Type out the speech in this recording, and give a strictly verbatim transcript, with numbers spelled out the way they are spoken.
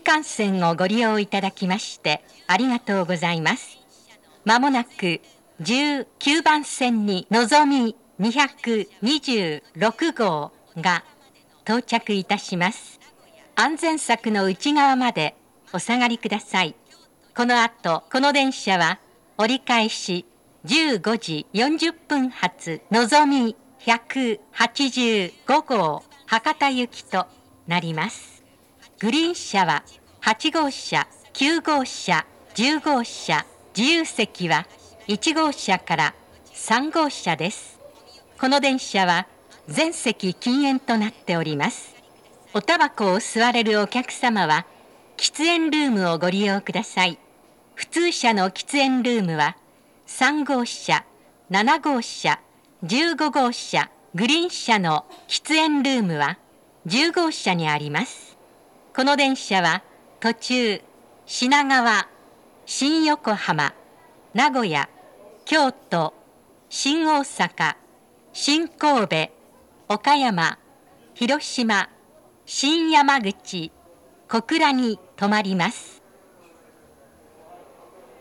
幹線をご利用いただきましてありがとうございます。まもなくじゅうきゅうばん線にのぞみにひゃくにじゅうろくごうが到着いたします。安全柵の内側までお下がりください。この後、この電車は折り返しじゅうごじよんじゅっぷん発のぞみひゃくはちじゅうごごう博多行きとなります。グリーン車ははちごうしゃ、きゅうごうしゃ、じゅうごうしゃ、自由席はいちごうしゃからさんごうしゃです。この電車は全席禁煙となっております。おタバコを吸われるお客様は喫煙ルームをご利用ください。普通車の喫煙ルームはさんごうしゃ、ななごうしゃ、じゅうごごうしゃ、グリーン車の喫煙ルームはじゅうごうしゃにあります。この電車は途中品川、新横浜、名古屋、京都、新大阪、新神戸、岡山、広島、新山口、小倉に停まります。